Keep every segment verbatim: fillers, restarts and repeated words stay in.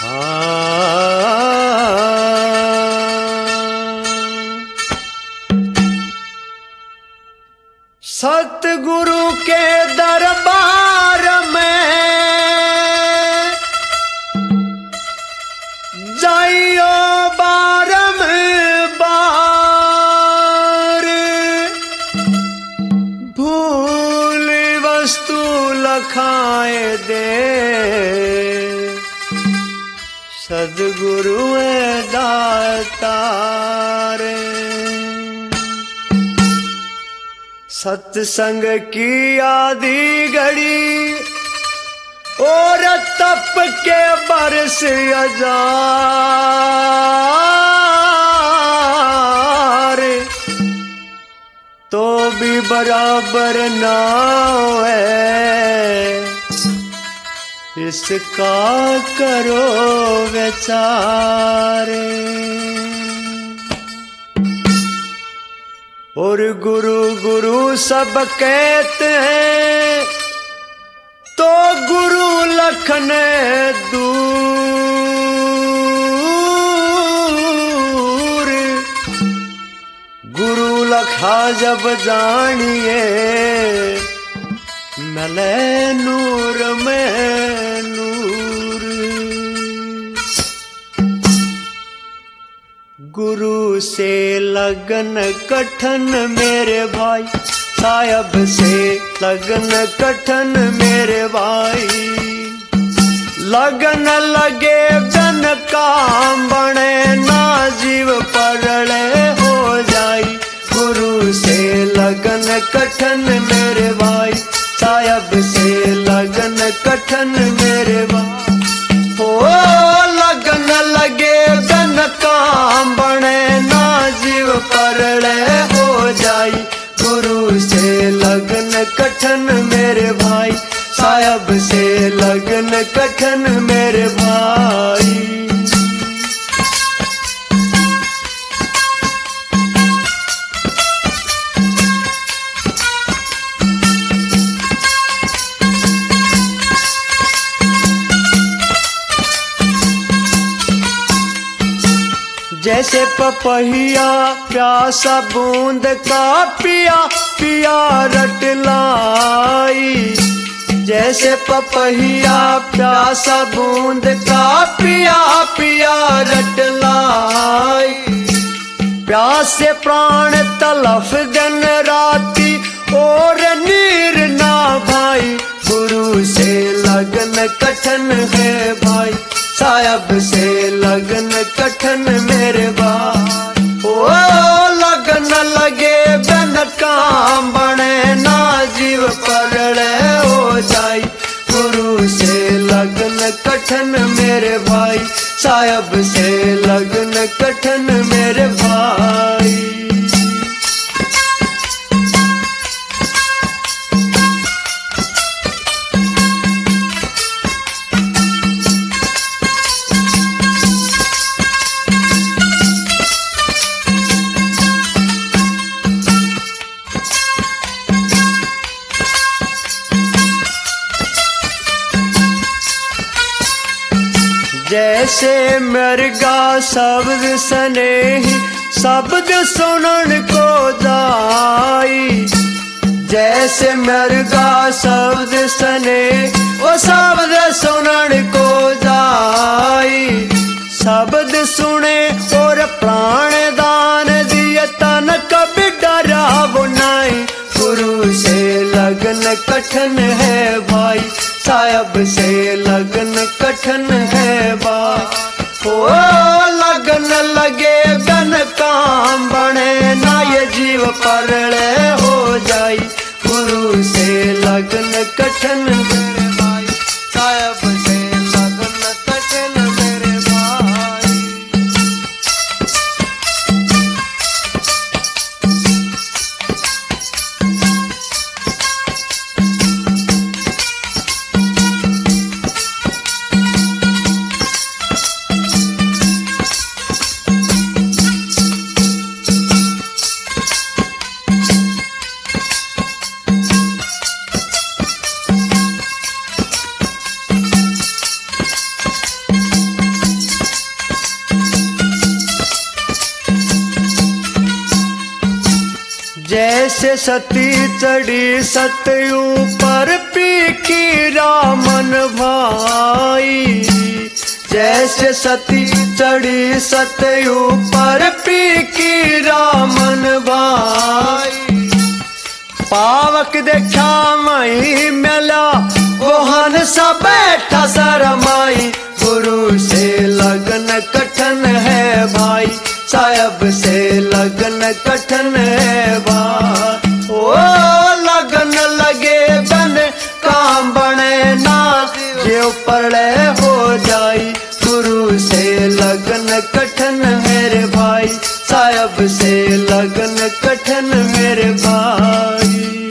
सतगुरु के दरबार में जाइयो बारंबार, भूल वस्तु लखाए दे सदगुरु दातार। सत्संग की आदि घड़ी और तप के बरस हजार, तो भी बराबर ना है इसका करो विचार। और गुरु गुरु सब कहते हैं तो गुरु लखन दूर, गुरु लखा जब जानिए मिले नूर में नूर। गुरु से लगन कठन मेरे भाई, साहब से लगन कठन मेरे भाई। लगन लगे बन काम बने ना जीव परले हो जाई। गुरु से लगन कठन मेरे भाई, साहब से लगन कठन मेरे भाई। हो लगन लगे बन काम बने ना जीव परले हो जाई। गुरु से लगन कठन मेरे भाई, साहब से लगन कठन मेरे भाई। जैसे पपहिया प्यासा बूंद का पिया पिया रट लाई। जैसे पपहिया प्यासा बूंद का पिया पिया रट लाई। प्यास से प्राण तलफ दिन राती और नीर ना भाई। गुरु से लगन कठन है भाई, साहब से लगन कठन मेरे भाई। ओ लगन लगे बन काम बने ना जीव परले हो जाई। गुरु से लगन कठन मेरे भाई, साहब से लगन कठन मेरे भाई। जैसे मृगा शब्द स्नेही शब्द सुनन को जाई। जैसे मृगा शब्द स्नेही वो शब्द सुनन को जाई। शब्द सुने और प्राण दान दिए तन कभी डराव नहीं। गुरु से लगन कठन है भाई, साहब से लगन कठन है भाई। ओ लगन लगे बन काम बने ना ये जीव परले हो जाई। गुरु से लगन कठन मेरे भाई, साहब से लगन कठन मेरे भाई। जैसे सती चढ़ी सतयू पर पीखी रामन भाई। जैसे सती चढ़ी सतयू पर पीखी रामन भाई। पावक देखा मई मेला वोहन सा बैठा शरमाई। गुरु से लगन कठन है भाई, साहब से लगन कठन है भाई। ओ लगन लगे बन काम बने ना, जो प्रलय हो जाई। गुरु से लगन कठन मेरे भाई, साहब से लगन कठन मेरे भाई।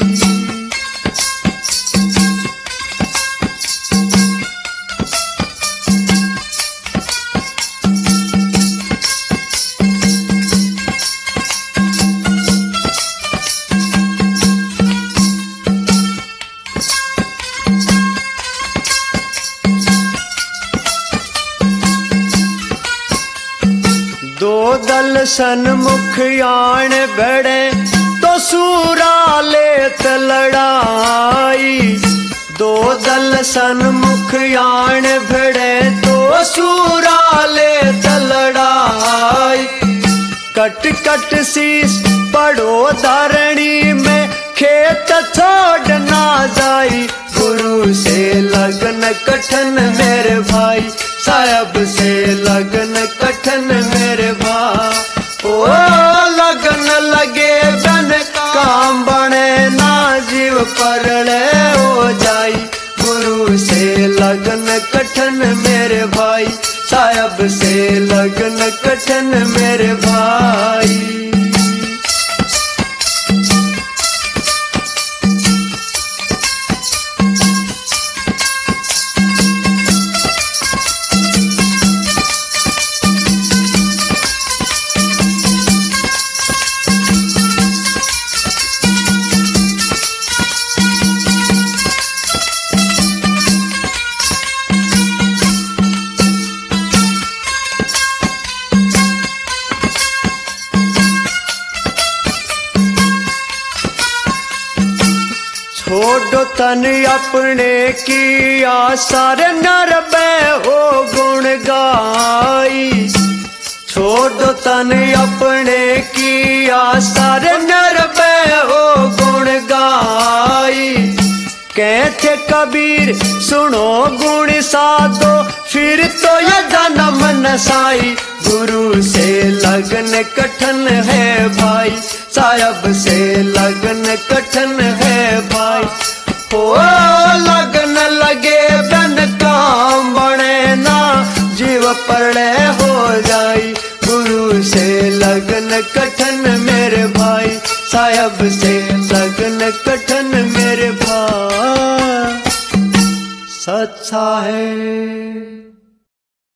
दो दल सन्मुख आन बड़े तो सूरा लेत लड़ाई। दो दल सन्मुख आन बड़े तो सूरा लेत लड़ाई। कट कट शीस पड़ो धरणी में खेत छोड़ ना जाई। गुरु से लगन कठन मेरे भाई, साहब से लगन कठन मेरे भाई। ओ लगन लगे बन काम बने ना, जीव प्रलय हो जाई। गुरु से लगन कठन मेरे भाई, साहब से लगन कठन मेरे भाई। छोड़ो तन अपने की आसार नर हो गुण गाई। छोड़ो तन अपने की आसार नर हो गुण गाई। कहते कबीर सुनो गुण साधो, फिर तो यह जन्म नसाई। गुरु से लगन कठन है भाई, साहब से लगन कठन है भाई। ओ लगन लगे बन काम बने ना, जीव प्रलय हो जाई। गुरु से लगन कठन मेरे भाई, साहब से लगन कठन मेरे भाई। सच्चा है।